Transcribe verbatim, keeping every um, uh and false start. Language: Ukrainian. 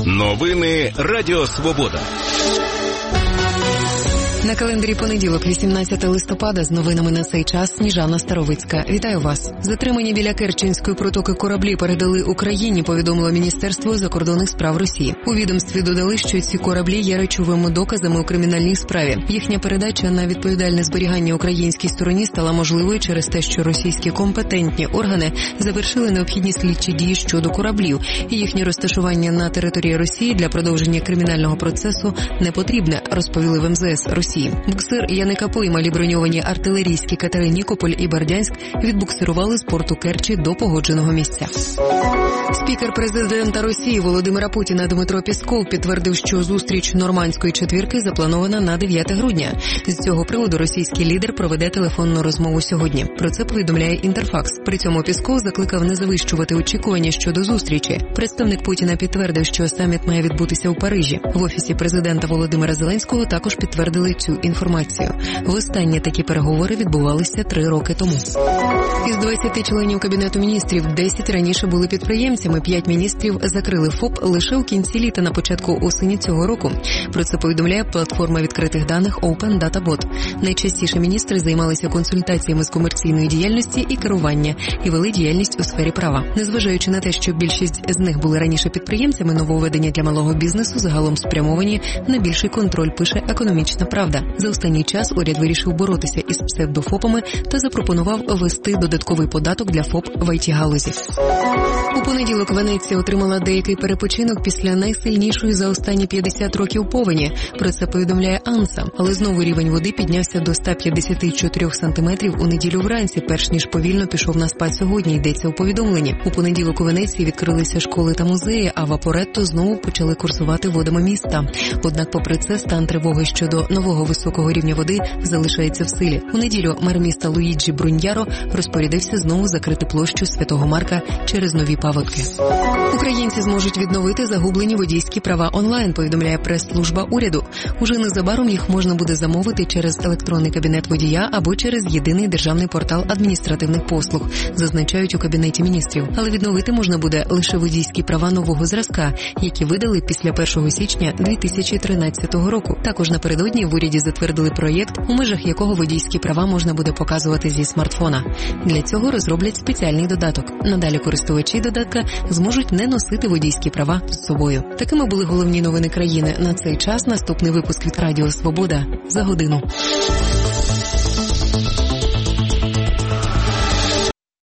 Новини Радіо Свобода. На календарі понеділок, вісімнадцятого листопада, з новинами на цей час Сніжана Старовицька. Вітаю вас. Затримані біля Керченської протоки кораблі передали Україні, повідомило Міністерство закордонних справ Росії. У відомстві додали, що ці кораблі є речовими доказами у кримінальній справі. Їхня передача на відповідальне зберігання українській стороні стала можливою через те, що російські компетентні органи завершили необхідні слідчі дії щодо кораблів, і їхнє розташування на території Росії для продовження кримінального процесу не потрібне, розповіли в ем зе ес Росії. Буксир Яникапо і малі броньовані артилерійські катери «Нікополь» і «Бердянськ» відбуксирували з порту Керчі до погодженого місця. Спікер президента Росії Володимира Путіна Дмитро Пєсков підтвердив, що зустріч нормандської четвірки запланована на дев'яте грудня. З цього приводу російський лідер проведе телефонну розмову сьогодні. Про це повідомляє Інтерфакс. При цьому Пєсков закликав не завищувати очікування щодо зустрічі. Представник Путіна підтвердив, що саміт має відбутися у Парижі. В офісі президента Володимира Зеленського також підтвердили цю інформацію. Востаннє такі переговори відбувалися три роки тому. Із двадцяти членів Кабінету міністрів десять раніше були підприємцями, п'ять міністрів закрили ФОП лише у кінці літа на початку осені цього року. Про це повідомляє платформа відкритих даних Open Data Bot. Найчастіше міністри займалися консультаціями з комерційної діяльності і керування і вели діяльність у сфері права. Незважаючи на те, що більшість з них були раніше підприємцями, нововведення для малого бізнесу загалом спрямовані на більший контроль, пише «Економічна правда». За останній час уряд вирішив боротися із псевдофопами та запропонував ввести додатковий податок для ФОП в ай ті-галузі. У понеділок Венеція отримала деякий перепочинок після найсильнішої за останні п'ятдесят років повені. Про це повідомляє Анса. Але знову рівень води піднявся до ста п'ятдесяти чотирьох сантиметрів у неділю вранці, перш ніж повільно пішов на спад сьогодні, йдеться у повідомленні. У понеділок у Венеції відкрилися школи та музеї, а Вапоретто знову почали курсувати водами міста. Однак, попри це, стан тривоги щодо нового високого рівня води залишається в силі. У неділю мер міста Луїджі Бруньяро розпорядився знову закрити площу Святого Марка через нові паводки. Українці зможуть відновити загублені водійські права онлайн, повідомляє прес-служба уряду. Уже незабаром їх можна буде замовити через електронний кабінет водія або через єдиний державний портал адміністративних послуг, зазначають у Кабінеті міністрів. Але відновити можна буде лише водійські права нового зразка, які видали після першого січня дві тисячі тринадцятого року. Також напередодні в уряді затвердили проєкт, у межах якого водійські права можна буде показувати зі смартфона. Для цього розроблять спеціальний додаток. Надалі користувачі додатка зможуть не носити водійські права з собою. Такими були головні новини країни на цей час. Наступний випуск від Радіо Свобода за годину.